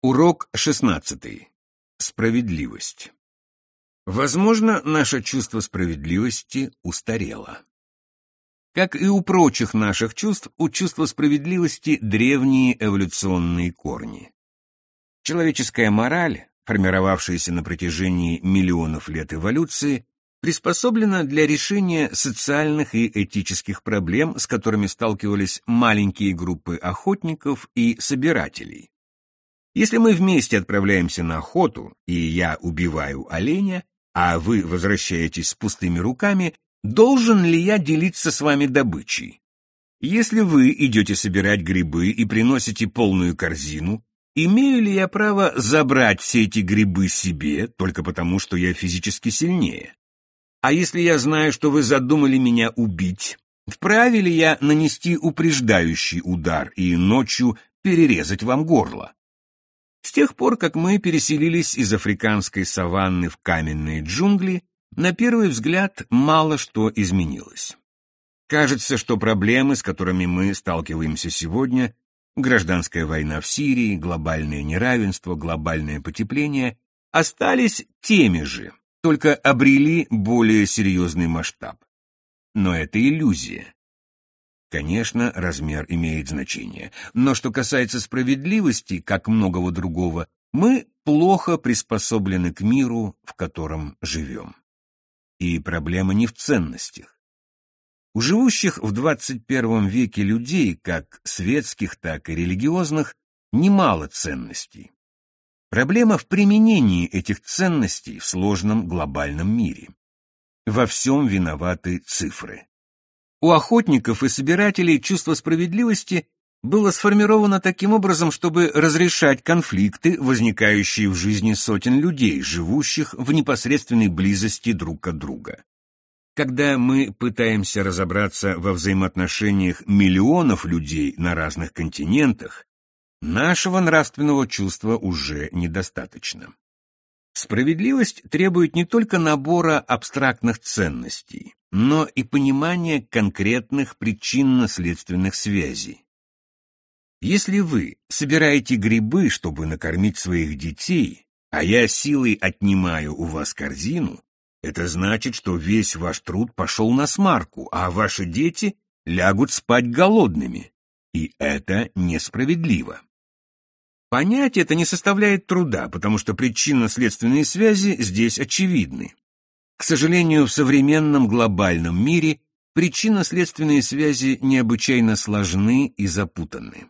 Урок 16. Справедливость. Возможно, наше чувство справедливости устарело. Как и у прочих наших чувств, у чувства справедливости древние эволюционные корни. Человеческая мораль, формировавшаяся на протяжении миллионов лет эволюции, приспособлена для решения социальных и этических проблем, с которыми сталкивались маленькие группы охотников и собирателей. Если мы вместе отправляемся на охоту, и я убиваю оленя, а вы возвращаетесь с пустыми руками, должен ли я делиться с вами добычей? Если вы идете собирать грибы и приносите полную корзину, имею ли я право забрать все эти грибы себе, только потому, что я физически сильнее? А если я знаю, что вы задумали меня убить, вправе ли я нанести упреждающий удар и ночью перерезать вам горло? С тех пор, как мы переселились из африканской саванны в каменные джунгли, на первый взгляд мало что изменилось. Кажется, что проблемы, с которыми мы сталкиваемся сегодня, гражданская война в Сирии, глобальное неравенство, глобальное потепление, остались теми же, только обрели более серьезный масштаб. Но это иллюзия. Конечно, размер имеет значение, но что касается справедливости, как многого другого, мы плохо приспособлены к миру, в котором живем. И проблема не в ценностях. У живущих в 21 веке людей, как светских, так и религиозных, немало ценностей. Проблема в применении этих ценностей в сложном глобальном мире. Во всем виноваты цифры. У охотников и собирателей чувство справедливости было сформировано таким образом, чтобы разрешать конфликты, возникающие в жизни сотен людей, живущих в непосредственной близости друг от друга. Когда мы пытаемся разобраться во взаимоотношениях миллионов людей на разных континентах, нашего нравственного чувства уже недостаточно. Справедливость требует не только набора абстрактных ценностей, но и понимания конкретных причинно-следственных связей. Если вы собираете грибы, чтобы накормить своих детей, а я силой отнимаю у вас корзину, это значит, что весь ваш труд пошел на смарку, а ваши дети лягут спать голодными. И это несправедливо. Понять это не составляет труда, потому что причинно-следственные связи здесь очевидны. К сожалению, в современном глобальном мире причинно-следственные связи необычайно сложны и запутаны.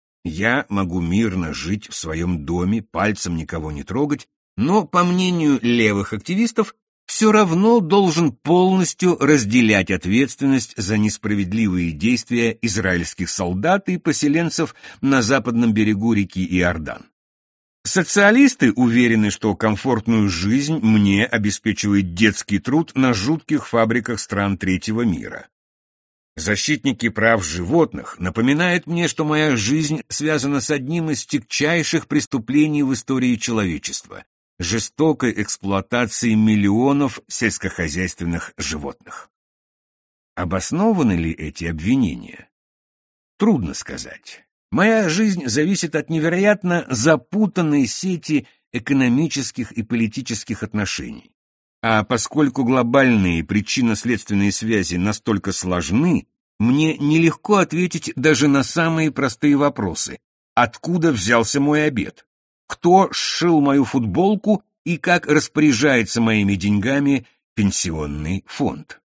Я могу мирно жить в своем доме, пальцем никого не трогать, но, по мнению левых активистов, все равно должен полностью разделять ответственность за несправедливые действия израильских солдат и поселенцев на западном берегу реки Иордан. Социалисты уверены, что комфортную жизнь мне обеспечивает детский труд на жутких фабриках стран третьего мира. Защитники прав животных напоминают мне, что моя жизнь связана с одним из тягчайших преступлений в истории человечества – жестокой эксплуатацией миллионов сельскохозяйственных животных. Обоснованы ли эти обвинения? Трудно сказать. Моя жизнь зависит от невероятно запутанной сети экономических и политических отношений. А поскольку глобальные причинно-следственные связи настолько сложны, мне нелегко ответить даже на самые простые вопросы. Откуда взялся мой обед? Кто сшил мою футболку и как распоряжается моими деньгами пенсионный фонд?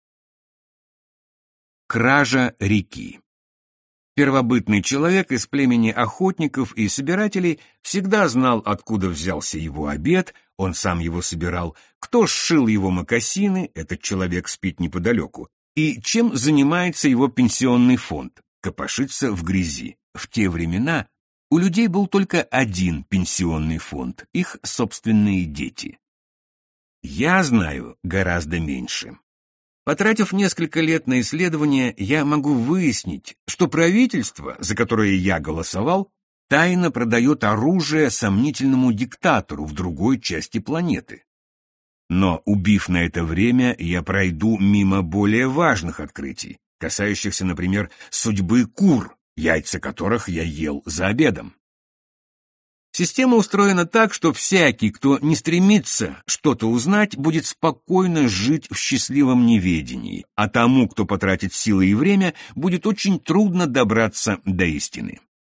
Кража реки. Первобытный человек из племени охотников и собирателей всегда знал, откуда взялся его обед, он сам его собирал, кто сшил его мокасины, этот человек спит неподалеку, и чем занимается его пенсионный фонд, копошится в грязи. В те времена у людей был только один пенсионный фонд, их собственные дети. Я знаю гораздо меньше. Потратив несколько лет на исследования, я могу выяснить, что правительство, за которое я голосовал, тайно продает оружие сомнительному диктатору в другой части планеты. Но, убив на это время, я пройду мимо более важных открытий, касающихся, например, судьбы кур, яйца которых я ел за обедом. Система устроена так, что всякий, кто не стремится что-то узнать, будет спокойно жить в счастливом неведении, а тому, кто потратит силы и время, будет очень трудно добраться до истины.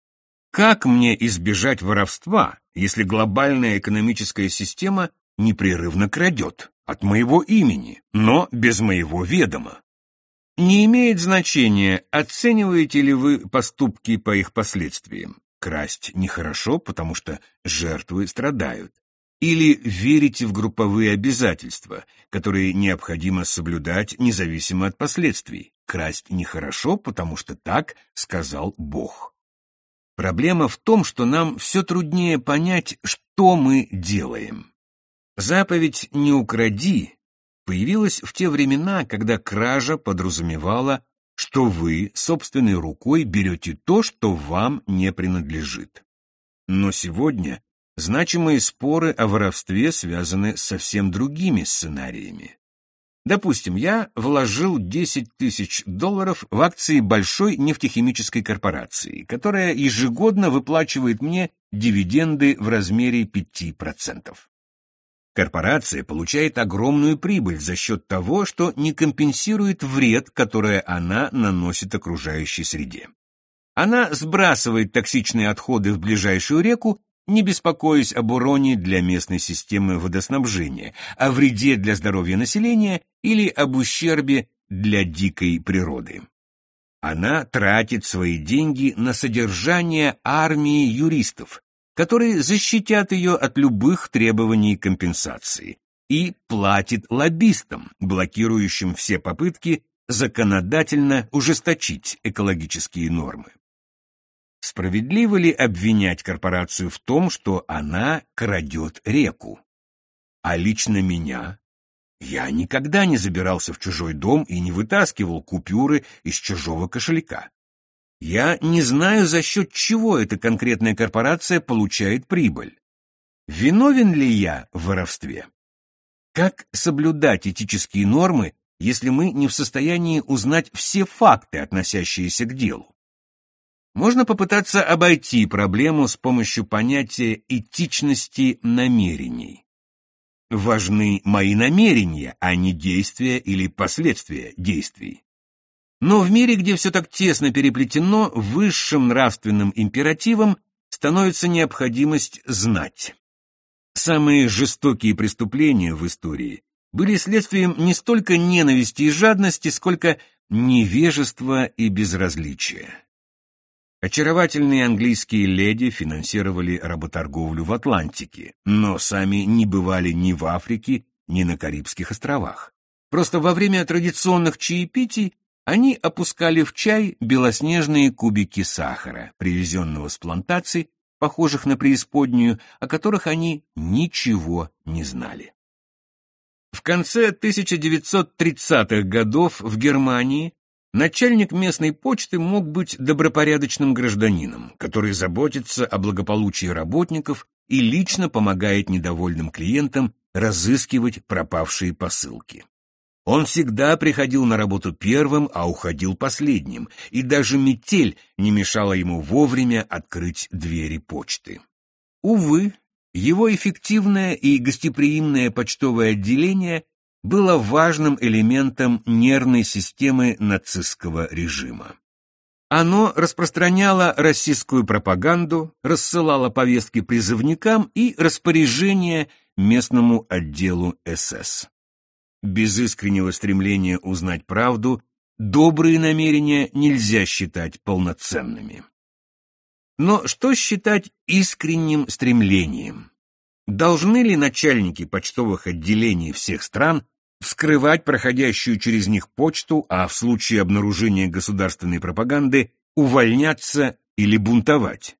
Как мне избежать воровства, если глобальная экономическая система непрерывно крадет от моего имени, но без моего ведома? Не имеет значения, оцениваете ли вы поступки по их последствиям. Красть нехорошо, потому что жертвы страдают. Или верите в групповые обязательства, которые необходимо соблюдать независимо от последствий. Красть нехорошо, потому что так сказал Бог. Проблема в том, что нам все труднее понять, что мы делаем. Заповедь «не укради» появилась в те времена, когда кража подразумевала, что вы собственной рукой берете то, что вам не принадлежит. Но сегодня значимые споры о воровстве связаны с совсем другими сценариями. Допустим, я вложил $10 000 в акции большой нефтехимической корпорации, которая ежегодно выплачивает мне дивиденды в размере 5%. Корпорация получает огромную прибыль за счет того, что не компенсирует вред, который она наносит окружающей среде. Она сбрасывает токсичные отходы в ближайшую реку, не беспокоясь об уроне для местной системы водоснабжения, о вреде для здоровья населения или об ущербе для дикой природы. Она тратит свои деньги на содержание армии юристов, которые защитят ее от любых требований компенсации, и платит лоббистам, блокирующим все попытки законодательно ужесточить экологические нормы. Справедливо ли обвинять корпорацию в том, что она крадет реку? А лично меня? Я никогда не забирался в чужой дом и не вытаскивал купюры из чужого кошелька. Я не знаю, за счет чего эта конкретная корпорация получает прибыль. Виновен ли я в воровстве? Как соблюдать этические нормы, если мы не в состоянии узнать все факты, относящиеся к делу? Можно попытаться обойти проблему с помощью понятия этичности намерений. Важны мои намерения, а не действия или последствия действий. Но в мире, где все так тесно переплетено, высшим нравственным императивом становится необходимость знать. Самые жестокие преступления в истории были следствием не столько ненависти и жадности, сколько невежества и безразличия. Очаровательные английские леди финансировали работорговлю в Атлантике, но сами не бывали ни в Африке, ни на Карибских островах. Просто во время традиционных чаепитий они опускали в чай белоснежные кубики сахара, привезенного с плантаций, похожих на преисподнюю, о которых они ничего не знали. В конце 1930-х годов в Германии начальник местной почты мог быть добропорядочным гражданином, который заботится о благополучии работников и лично помогает недовольным клиентам разыскивать пропавшие посылки. Он всегда приходил на работу первым, а уходил последним, и даже метель не мешала ему вовремя открыть двери почты. Увы, его эффективное и гостеприимное почтовое отделение было важным элементом нервной системы нацистского режима. Оно распространяло российскую пропаганду, рассылало повестки призывникам и распоряжения местному отделу СС. Без искреннего стремления узнать правду добрые намерения нельзя считать полноценными. Но что считать искренним стремлением? Должны ли начальники почтовых отделений всех стран вскрывать проходящую через них почту, а в случае обнаружения государственной пропаганды увольняться или бунтовать?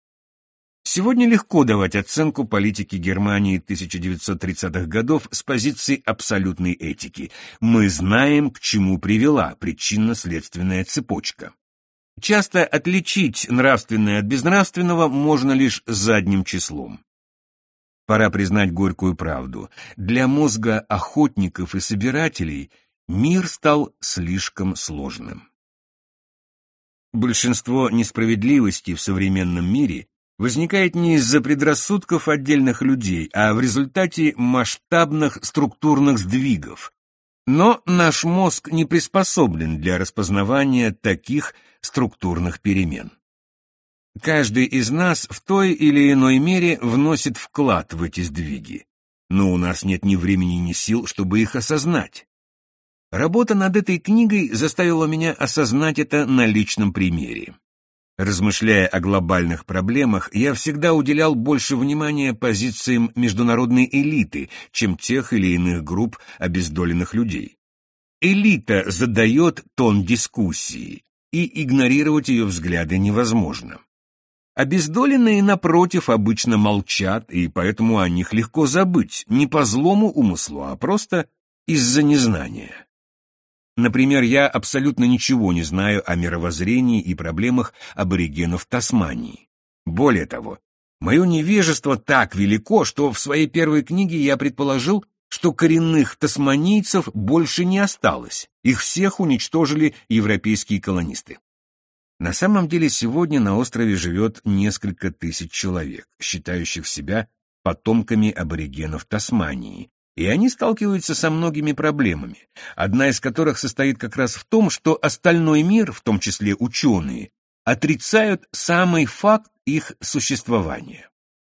Сегодня легко давать оценку политике Германии 1930-х годов с позиции абсолютной этики. Мы знаем, к чему привела причинно-следственная цепочка. Часто отличить нравственное от безнравственного можно лишь задним числом. Пора признать горькую правду. Для мозга охотников и собирателей мир стал слишком сложным. Большинство несправедливостей в современном мире возникает не из-за предрассудков отдельных людей, а в результате масштабных структурных сдвигов. Но наш мозг не приспособлен для распознавания таких структурных перемен. Каждый из нас в той или иной мере вносит вклад в эти сдвиги, но у нас нет ни времени, ни сил, чтобы их осознать. Работа над этой книгой заставила меня осознать это на личном примере. Размышляя о глобальных проблемах, я всегда уделял больше внимания позициям международной элиты, чем тех или иных групп обездоленных людей. Элита задает тон дискуссии, и игнорировать ее взгляды невозможно. Обездоленные, напротив, обычно молчат, и поэтому о них легко забыть, не по злому умыслу, а просто из-за незнания. Например, я абсолютно ничего не знаю о мировоззрении и проблемах аборигенов Тасмании. Более того, мое невежество так велико, что в своей первой книге я предположил, что коренных тасманийцев больше не осталось, их всех уничтожили европейские колонисты. На самом деле сегодня на острове живет несколько тысяч человек, считающих себя потомками аборигенов Тасмании, и они сталкиваются со многими проблемами, одна из которых состоит как раз в том, что остальной мир, в том числе ученые, отрицают самый факт их существования.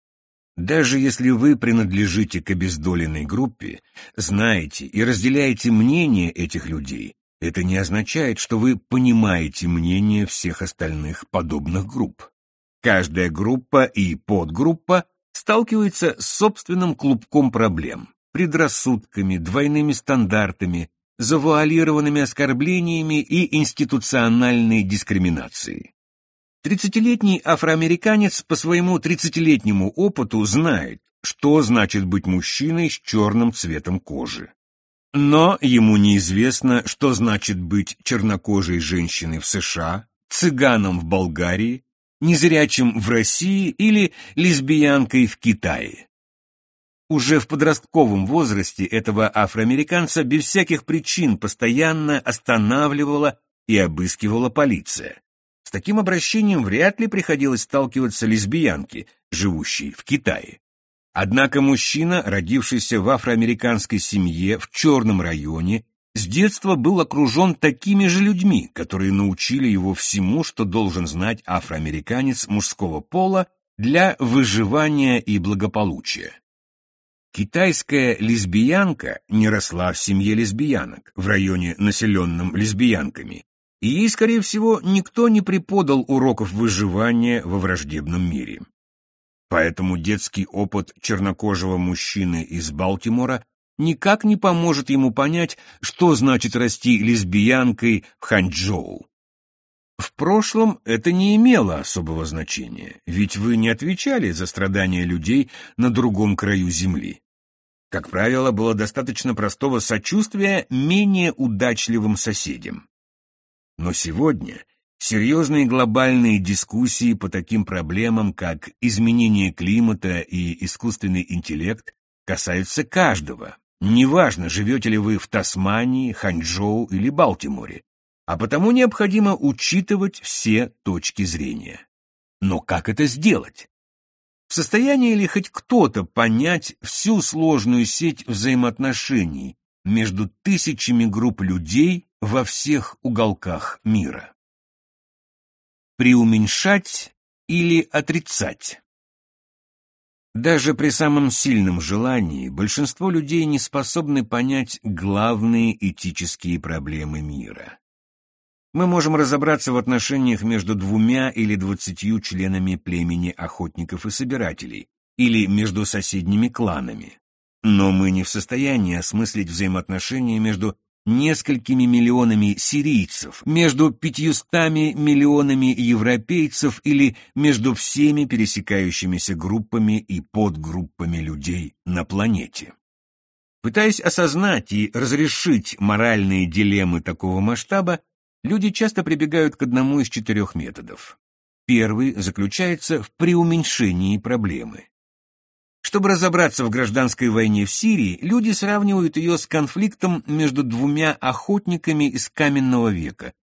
Даже если вы принадлежите к обездоленной группе, знаете и разделяете мнение этих людей, это не означает, что вы понимаете мнение всех остальных подобных групп. Каждая группа и подгруппа сталкивается с собственным клубком проблем, предрассудками, двойными стандартами, завуалированными оскорблениями и институциональной дискриминацией. 30-летний афроамериканец по своему 30-летнему опыту знает, что значит быть мужчиной с черным цветом кожи. Но ему неизвестно, что значит быть чернокожей женщиной в США, цыганом в Болгарии, незрячим в России или лесбиянкой в Китае. Уже в подростковом возрасте этого афроамериканца без всяких причин постоянно останавливала и обыскивала полиция. С таким обращением вряд ли приходилось сталкиваться лесбиянке, живущей в Китае. Однако мужчина, родившийся в афроамериканской семье в черном районе, с детства был окружен такими же людьми, которые научили его всему, что должен знать афроамериканец мужского пола для выживания и благополучия. Китайская лесбиянка не росла в семье лесбиянок, в районе, населенном лесбиянками, и ей, скорее всего, никто не преподал уроков выживания во враждебном мире. Поэтому детский опыт чернокожего мужчины из Балтимора никак не поможет ему понять, что значит расти лесбиянкой в Ханчжоу. В прошлом это не имело особого значения, ведь вы не отвечали за страдания людей на другом краю земли. Как правило, было достаточно простого сочувствия менее удачливым соседям. Но сегодня серьезные глобальные дискуссии по таким проблемам, как изменение климата и искусственный интеллект, касаются каждого. Неважно, живете ли вы в Тасмании, Ханчжоу или Балтиморе, а потому необходимо учитывать все точки зрения. Но как это сделать? В состоянии ли хоть кто-то понять всю сложную сеть взаимоотношений между тысячами групп людей во всех уголках мира? Преуменьшать или отрицать? Даже при самом сильном желании большинство людей не способны понять главные этические проблемы мира. Мы можем разобраться в отношениях между 2 или 20 членами племени охотников и собирателей, или между соседними кланами. Но мы не в состоянии осмыслить взаимоотношения между несколькими миллионами сирийцев, между 500 миллионами европейцев или между всеми пересекающимися группами и подгруппами людей на планете. Пытаясь осознать и разрешить моральные дилеммы такого масштаба, люди часто прибегают к одному из 4 методов. Первый заключается в преуменьшении проблемы. Чтобы разобраться в гражданской войне в Сирии, люди сравнивают ее с конфликтом между 2 охотниками из каменного века,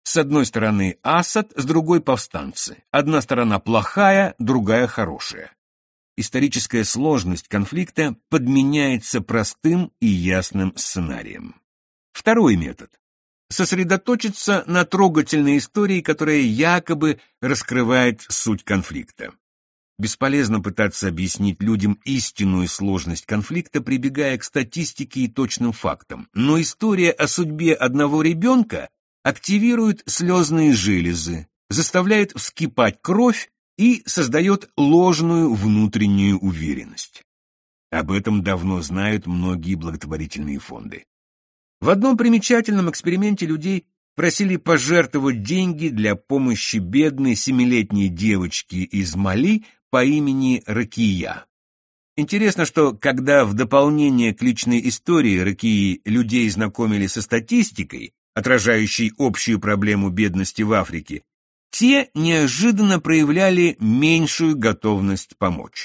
С одной стороны Асад, с другой повстанцы. Одна сторона плохая, другая хорошая. Историческая сложность конфликта подменяется простым и ясным сценарием. Второй метод. Сосредоточиться на трогательной истории, которая якобы раскрывает суть конфликта. Бесполезно пытаться объяснить людям истинную сложность конфликта, прибегая к статистике и точным фактам. Но история о судьбе одного ребенка активирует слезные железы, заставляет вскипать кровь и создает ложную внутреннюю уверенность. Об этом давно знают многие благотворительные фонды. В одном примечательном эксперименте людей просили пожертвовать деньги для помощи бедной 7-летней девочке из Мали по имени Ракия. Интересно, что когда в дополнение к личной истории Ракии людей знакомили со статистикой, отражающей общую проблему бедности в Африке, те неожиданно проявляли меньшую готовность помочь.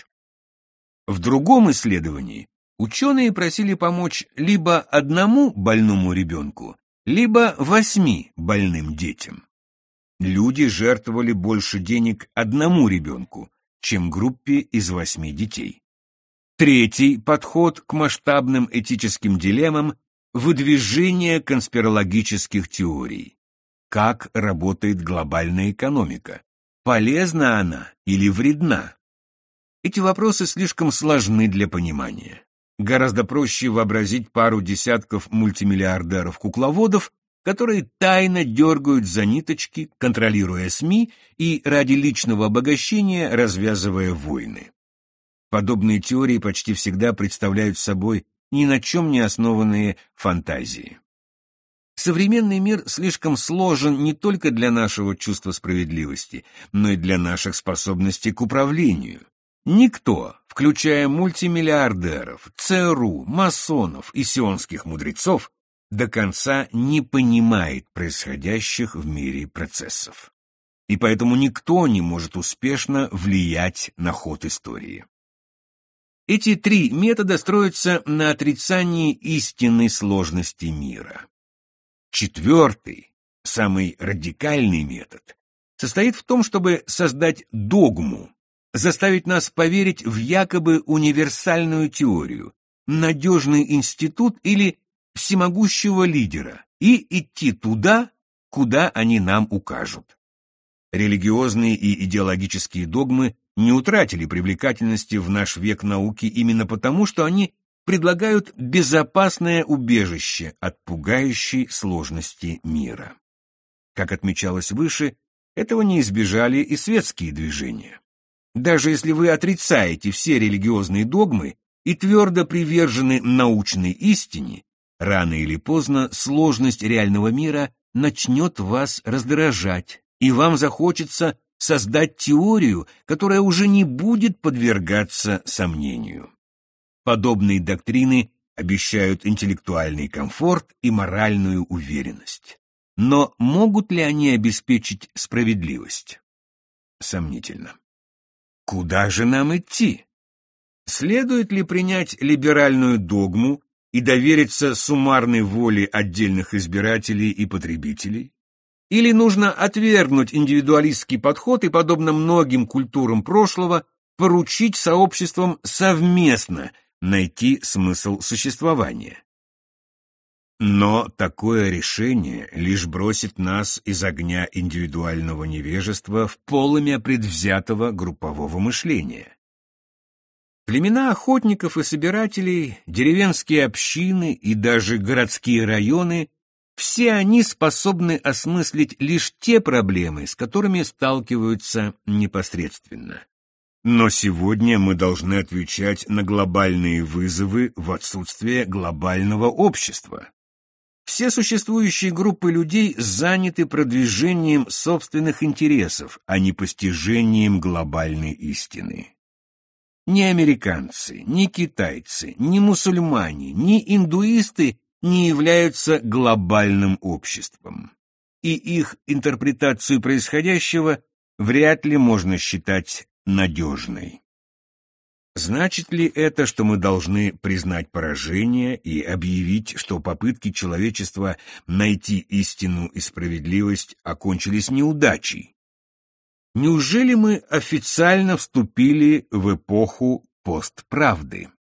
В другом исследовании ученые просили помочь либо одному больному ребенку, либо 8 больным детям. Люди жертвовали больше денег одному ребенку, чем группе из 8 детей. Третий подход к масштабным этическим дилеммам – выдвижение конспирологических теорий. Как работает глобальная экономика? Полезна она или вредна? Эти вопросы слишком сложны для понимания. Гораздо проще вообразить пару десятков мультимиллиардеров-кукловодов, которые тайно дергают за ниточки, контролируя СМИ и ради личного обогащения развязывая войны. Подобные теории почти всегда представляют собой ни на чем не основанные фантазии. Современный мир слишком сложен не только для нашего чувства справедливости, но и для наших способностей к управлению. Никто, включая мультимиллиардеров, ЦРУ, масонов и сионских мудрецов, до конца не понимает происходящих в мире процессов. И поэтому никто не может успешно влиять на ход истории. Эти 3 метода строятся на отрицании истинной сложности мира. 4-й, самый радикальный метод, состоит в том, чтобы создать догму, заставить нас поверить в якобы универсальную теорию, надежный институт или всемогущего лидера и идти туда, куда они нам укажут. Религиозные и идеологические догмы не утратили привлекательности в наш век науки именно потому, что они предлагают безопасное убежище от пугающей сложности мира. Как отмечалось выше, этого не избежали и светские движения. Даже если вы отрицаете все религиозные догмы и твердо привержены научной истине, рано или поздно сложность реального мира начнет вас раздражать, и вам захочется создать теорию, которая уже не будет подвергаться сомнению. Подобные доктрины обещают интеллектуальный комфорт и моральную уверенность. Но могут ли они обеспечить справедливость? Сомнительно. Куда же нам идти? Следует ли принять либеральную догму и довериться суммарной воле отдельных избирателей и потребителей? Или нужно отвергнуть индивидуалистский подход и, подобно многим культурам прошлого, поручить сообществам совместно найти смысл существования? Но такое решение лишь бросит нас из огня индивидуального невежества в полымя предвзятого группового мышления. Племена охотников и собирателей, деревенские общины и даже городские районы – все они способны осмыслить лишь те проблемы, с которыми сталкиваются непосредственно. Но сегодня мы должны отвечать на глобальные вызовы в отсутствие глобального общества. Все существующие группы людей заняты продвижением собственных интересов, а не постижением глобальной истины. Ни американцы, ни китайцы, ни мусульмане, ни индуисты не являются глобальным обществом, и их интерпретацию происходящего вряд ли можно считать надежной. Значит ли это, что мы должны признать поражение и объявить, что попытки человечества найти истину и справедливость окончились неудачей? Неужели мы официально вступили в эпоху постправды?